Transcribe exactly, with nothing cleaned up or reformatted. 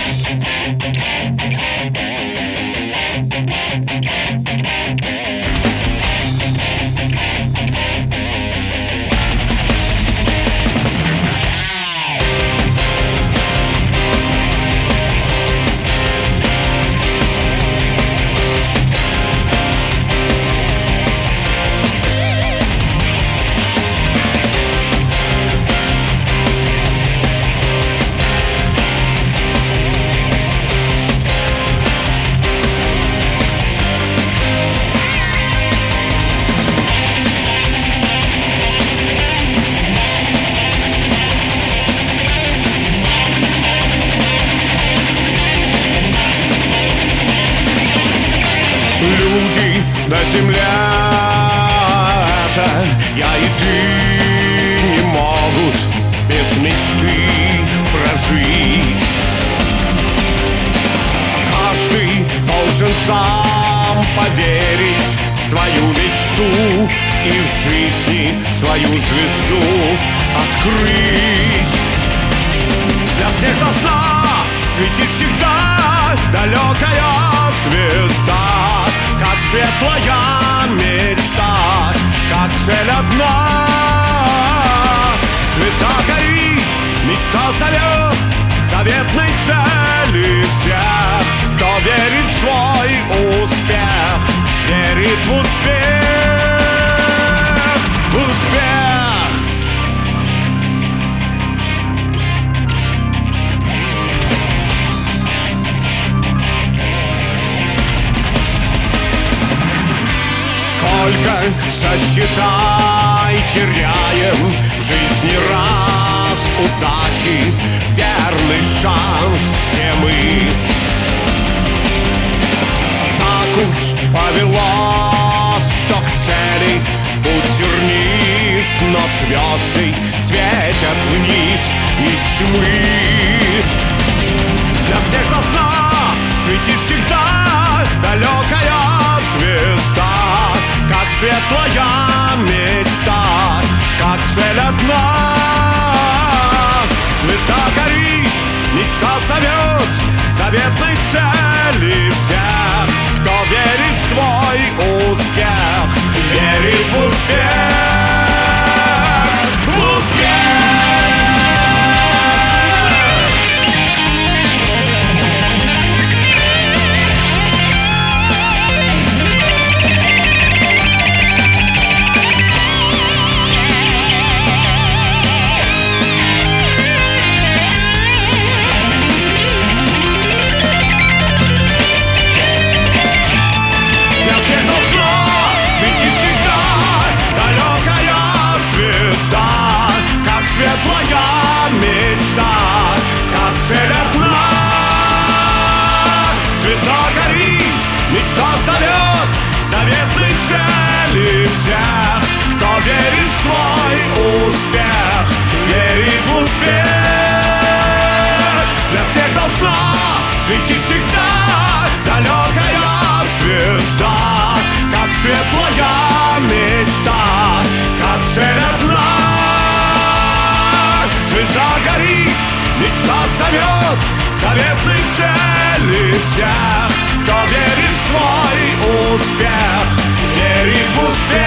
Люди на земле это я и ты не могут без мечты прожить. Каждый должен сам поверить в свою мечту и в жизни свою звезду открыть. Для всех должна светить всегда далекая звезда, как светлая мечта, как цель одна. Звезда горит, мечта зовет заветной цели всех, кто верит в свой успех, верит в успех, в успех. Сколько, сосчитай, теряем в жизни раз удачи, верный шанс все мы. Так уж повелось, что к цели путь тернист, но звезды светят вниз из тьмы. Для всех должна светить всегда далекая звезда, как светлая мечта, как цель одна. Звезда горит, мечта зовет заветной цели всех, кто верит в свой успех, верит в успех, в успех. Светлая мечта, как цель одна. Звезда горит, мечта зовет заветной цели всех, кто верит в свой успех, верит в успех. Для всех должна светить всегда далекая звезда, как светлая мечта, как цель одна. Звезда горит, мечта зовет заветной цели всех, кто верит в свой успех, верит в успех.